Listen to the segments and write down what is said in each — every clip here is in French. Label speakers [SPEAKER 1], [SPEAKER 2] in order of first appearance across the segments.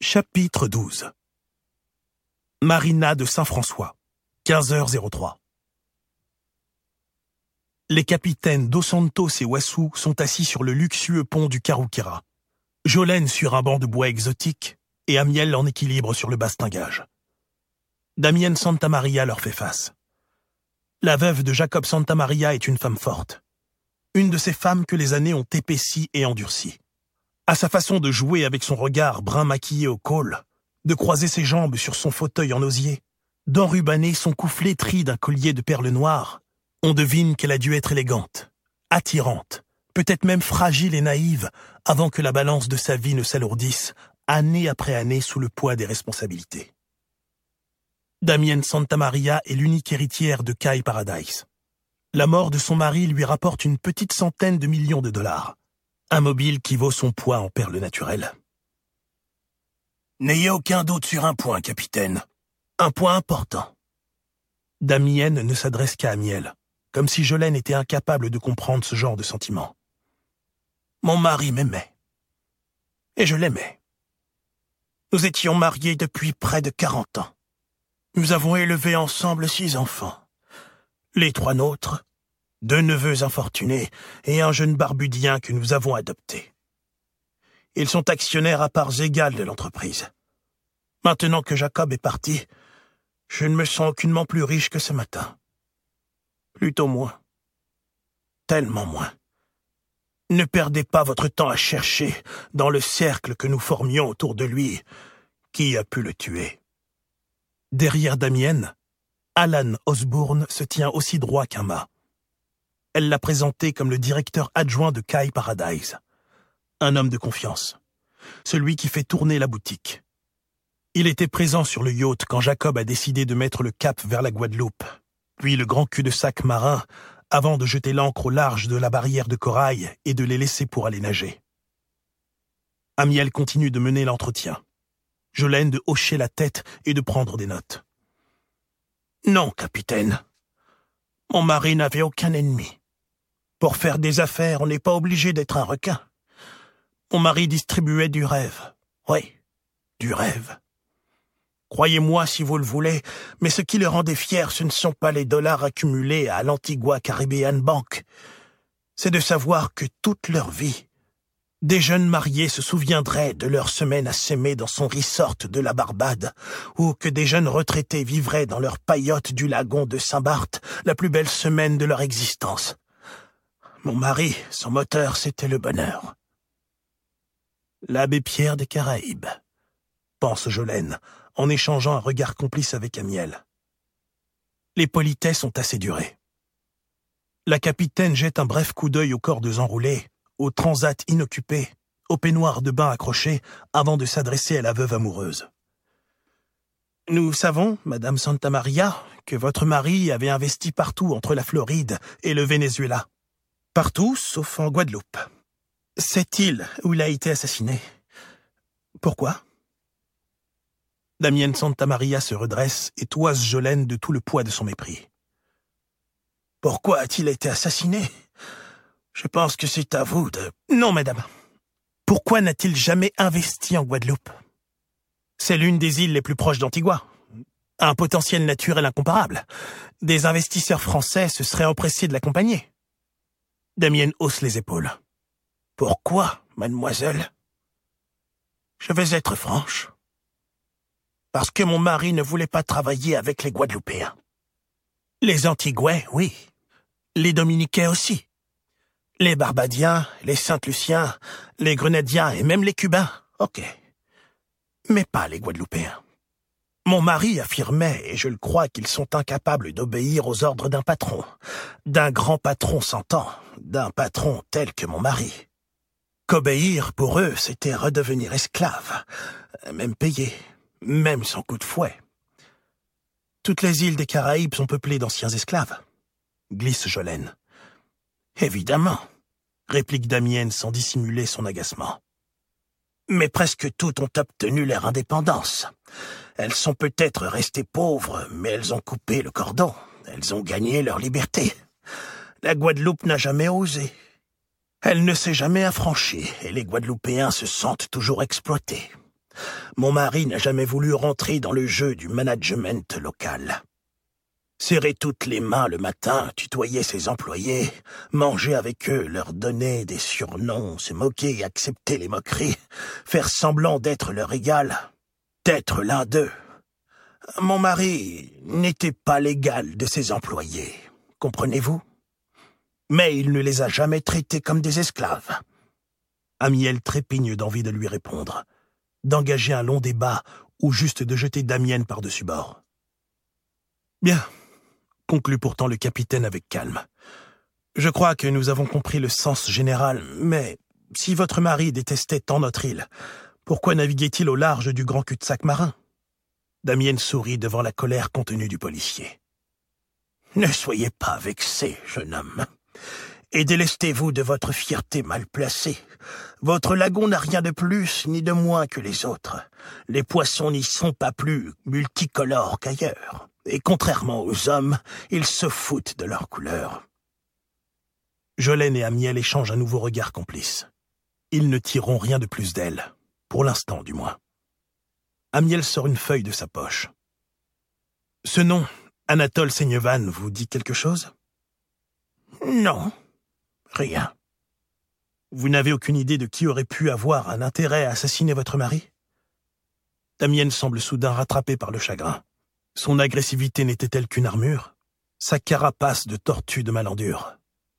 [SPEAKER 1] Chapitre 12. Marina de Saint-François, 15h03. Les capitaines Dos Santos et Wassou sont assis sur le luxueux pont du Carouquira. Jolène sur un banc de bois exotique et Amiel en équilibre sur le bastingage. Damienne Santamaria leur fait face. La veuve de Jacob Santamaria est une femme forte. Une de ces femmes que les années ont épaissie et endurcie. À sa façon de jouer avec son regard brun maquillé au col, de croiser ses jambes sur son fauteuil en osier, d'enrubanner son cou flétri d'un collier de perles noires, on devine qu'elle a dû être élégante, attirante, peut-être même fragile et naïve, avant que la balance de sa vie ne s'alourdisse, année après année sous le poids des responsabilités. Damienne Santamaria est l'unique héritière de Kai Paradise. La mort de son mari lui rapporte une petite centaine de millions de dollars. Un mobile qui vaut son poids en perles naturelles. N'ayez aucun doute sur un point, capitaine. Un point important. Damienne ne s'adresse qu'à Amiel, comme si Jolène était incapable de comprendre ce genre de sentiment. Mon mari m'aimait. Et je l'aimais. Nous étions mariés depuis près de 40 ans. Nous avons élevé ensemble 6 enfants. Les 3 nôtres, 2 neveux infortunés et un jeune barbudien que nous avons adopté. Ils sont actionnaires à parts égales de l'entreprise. Maintenant que Jacob est parti, je ne me sens aucunement plus riche que ce matin. Plutôt moins. Tellement moins. Ne perdez pas votre temps à chercher, dans le cercle que nous formions autour de lui, qui a pu le tuer. Derrière Damienne, Alan Osborne se tient aussi droit qu'un mât. Elle l'a présenté comme le directeur adjoint de Kai Paradise. Un homme de confiance. Celui qui fait tourner la boutique. Il était présent sur le yacht quand Jacob a décidé de mettre le cap vers la Guadeloupe, puis le grand cul-de-sac marin, avant de jeter l'ancre au large de la barrière de corail et de les laisser pour aller nager. Amiel continue de mener l'entretien. Jolène de hocher la tête et de prendre des notes. Non, capitaine. Mon mari n'avait aucun ennemi. Pour faire des affaires, on n'est pas obligé d'être un requin. Mon mari distribuait du rêve. Oui, du rêve. Croyez-moi si vous le voulez, mais ce qui le rendait fier, ce ne sont pas les dollars accumulés à l'Antigua Caribbean Bank. C'est de savoir que toute leur vie, des jeunes mariés se souviendraient de leur semaine à s'aimer dans son resort de la Barbade, ou que des jeunes retraités vivraient dans leur paillote du lagon de Saint-Barth la plus belle semaine de leur existence. Mon mari, son moteur, c'était le bonheur. L'abbé Pierre des Caraïbes, pense Jolène, en échangeant un regard complice avec Amiel. Les politesses ont assez duré. La capitaine jette un bref coup d'œil aux cordes enroulées, au transat inoccupé, au peignoir de bain accroché, avant de s'adresser à la veuve amoureuse. Nous savons, Madame Santamaria, que votre mari avait investi partout entre la Floride et le Venezuela. Partout, sauf en Guadeloupe. Cette île où il a été assassiné. Pourquoi? Damienne Santamaria se redresse et toise Jolène de tout le poids de son mépris. Pourquoi a-t-il été assassiné? Je pense que c'est à vous de... Non, madame. Pourquoi n'a-t-il jamais investi en Guadeloupe? C'est l'une des îles les plus proches d'Antigua. Un potentiel naturel incomparable. Des investisseurs français se seraient empressés de l'accompagner. Damienne hausse les épaules. Pourquoi, mademoiselle? Je vais être franche. Parce que mon mari ne voulait pas travailler avec les Guadeloupéens. Les Antiguais, oui. Les Dominicains aussi. Les Barbadiens, les Saint-Luciens, les Grenadiens et même les Cubains, ok. Mais pas les Guadeloupéens. Mon mari affirmait, et je le crois, qu'ils sont incapables d'obéir aux ordres d'un patron. D'un grand patron s'entend, d'un patron tel que mon mari. Qu'obéir, pour eux, c'était redevenir esclave, même payé, même sans coup de fouet. Toutes les îles des Caraïbes sont peuplées d'anciens esclaves, glisse Jolène. Évidemment, réplique Damienne sans dissimuler son agacement. Mais presque toutes ont obtenu leur indépendance. Elles sont peut-être restées pauvres, mais elles ont coupé le cordon. Elles ont gagné leur liberté. La Guadeloupe n'a jamais osé. Elle ne s'est jamais affranchie, et les Guadeloupéens se sentent toujours exploités. Mon mari n'a jamais voulu rentrer dans le jeu du management local. Serrer toutes les mains le matin, tutoyer ses employés, manger avec eux, leur donner des surnoms, se moquer et accepter les moqueries, faire semblant d'être leur égal, d'être l'un d'eux. Mon mari n'était pas l'égal de ses employés, comprenez-vous? Mais il ne les a jamais traités comme des esclaves. Amiel trépigne d'envie de lui répondre, d'engager un long débat ou juste de jeter Damienne par-dessus bord. Bien, conclut pourtant le capitaine avec calme. Je crois que nous avons compris le sens général, mais si votre mari détestait tant notre île, pourquoi naviguait-il au large du grand cul-de-sac marin? Damienne sourit devant la colère contenue du policier. Ne soyez pas vexé, jeune homme, et délestez-vous de votre fierté mal placée. Votre lagon n'a rien de plus ni de moins que les autres. Les poissons n'y sont pas plus multicolores qu'ailleurs. Et contrairement aux hommes, ils se foutent de leur couleur. Jolène et Amiel échangent un nouveau regard complice. Ils ne tireront rien de plus d'elle, pour l'instant du moins. Amiel sort une feuille de sa poche. Ce nom, Anatole Seignevan, vous dit quelque chose? Non, rien. Vous n'avez aucune idée de qui aurait pu avoir un intérêt à assassiner votre mari? Damienne semble soudain rattrapée par le chagrin. Son agressivité n'était-elle qu'une armure? Sa carapace de tortue de malandure.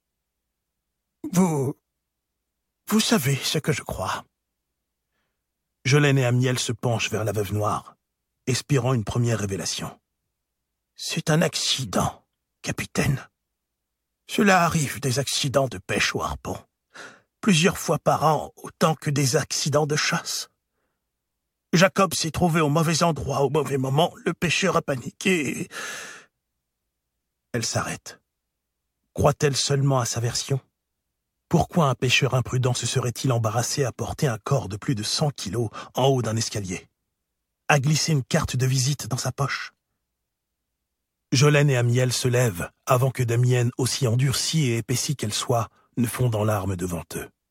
[SPEAKER 1] Vous savez ce que je crois. Jolène et Amiel se penchent vers la veuve noire, espérant une première révélation. C'est un accident, capitaine. Cela arrive des accidents de pêche au harpon. Plusieurs fois par an, autant que des accidents de chasse. Jacob s'est trouvé au mauvais endroit au mauvais moment, le pêcheur a paniqué et... Elle s'arrête. Croit-elle seulement à sa version? Pourquoi un pêcheur imprudent se serait-il embarrassé à porter un corps de plus de 100 kilos en haut d'un escalier? À glisser une carte de visite dans sa poche? Jolène et Amiel se lèvent avant que Damienne, aussi endurcie et épaissie qu'elle soit, ne fondent en larmes devant eux.